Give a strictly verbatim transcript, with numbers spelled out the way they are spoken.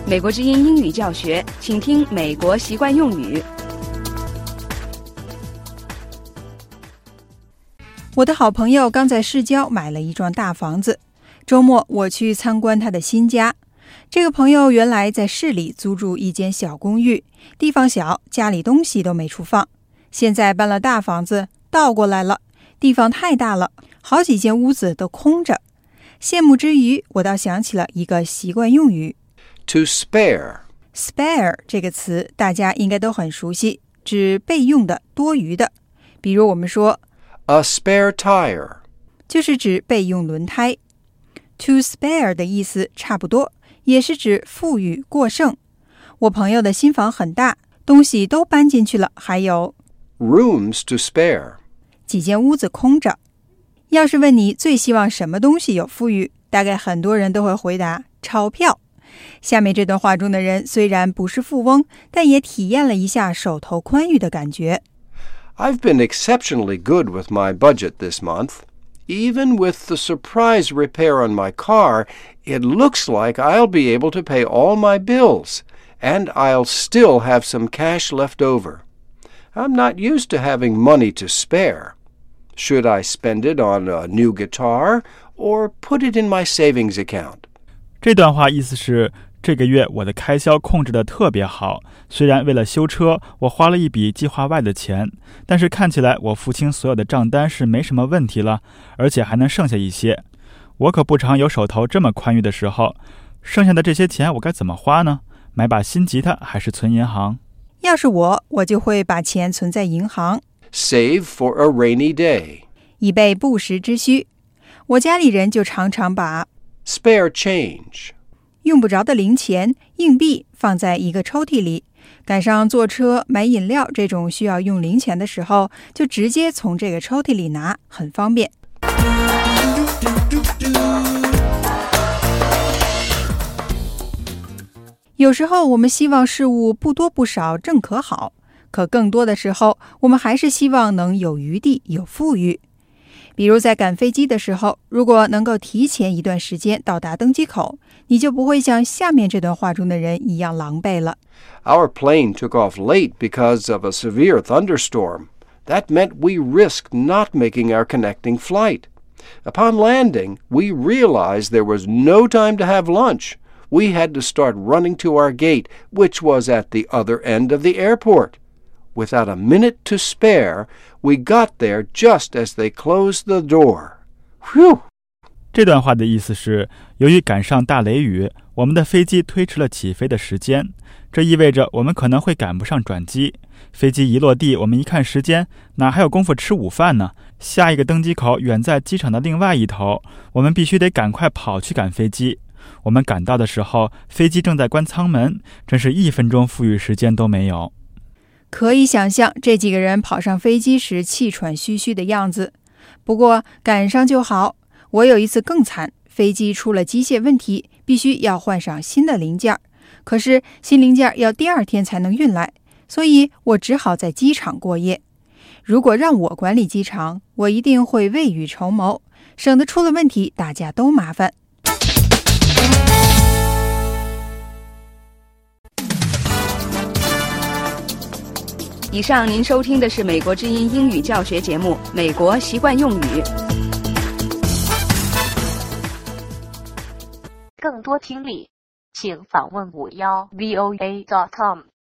美国之音英语教学，请听美国习惯用语。 我的好朋友刚在市郊买了一幢大房子，周末我去参观他的新家。这个朋友原来在市里租住一间小公寓，地方小，家里东西都没处放。现在搬了大房子，倒过来了，地方太大了，好几间屋子都空着。羡慕之余，我倒想起了一个习惯用语 To spare. Spare 这个词大家应该都很熟悉，指备用的、多余的。比如我们说 A spare tire. 就是指备用轮胎。To spare 的意思差不多，也是指富裕过剩。我朋友的新房很大，东西都搬进去了，还有 Rooms to spare. 几间屋子空着。要是问你最希望什么东西有富裕，大概很多人都会回答钞票。下面这段话中的人虽然不是富翁，但也体验了一下手头宽裕的感觉。 I've been exceptionally good with my budget this month. Even with the surprise repair on my car, it looks like I'll be able to pay all my bills, and I'll still have some cash left over. I'm not used to having money to spare. Should I spend it on a new guitar, or put it in my savings account? 这段话意思是，这个月我的开销控制得特别好，虽然为了修车我花了一笔计划外的钱，但是看起来我付清所有的账单是没什么问题了，而且还能剩下一些。我可不常有手头这么宽裕的时候，剩下的这些钱我该怎么花呢？买把新吉他还是存银行？ 要是我，我就会把钱存在银行， Save for a rainy day. 以备不时之需。我家里人就常常把 Spare change. 用不着的零钱、硬币放在一个抽屉里，赶上坐车、买饮料这种需要用零钱的时候，就直接从这个抽屉里拿，很方便。有时候我们希望事物不多不少正可好，可更多的时候，我们还是希望能有余地、有富裕。比如在赶飞机的时候，如果能够提前一段时间到达登机口，你就不会像下面这段话中的人一样狼狈了。 Our plane took off late because of a severe thunderstorm. That meant we risked not making our connecting flight. Upon landing, we realized there was no time to have lunch. We had to start running to our gate, which was at the other end of the airport. Without a minute to spare, we got there just as they closed the door. Whew! 这段话的意思是，由于赶上大雷雨，我们的飞机推迟了起飞的时间，这意味着我们可能会赶不上转机。飞机一落地，我们一看时间，哪还有功夫吃午饭呢？下一个登机口远在机场的另外一头，我们必须得赶快跑去赶飞机。我们赶到的时候，飞机正在关舱门，真是一分钟富裕时间都没有。 可以想象这几个人跑上飞机时气喘吁吁的样子。不过赶上就好。我有一次更惨，飞机出了机械问题，必须要换上新的零件，可是新零件要第二天才能运来，所以我只好在机场过夜。如果让我管理机场，我一定会未雨绸缪，省得出了问题大家都麻烦。 以上您收听的是美国之音英语教学节目《美国习惯用语》。 更多听力，请访问五幺 V O A dot com。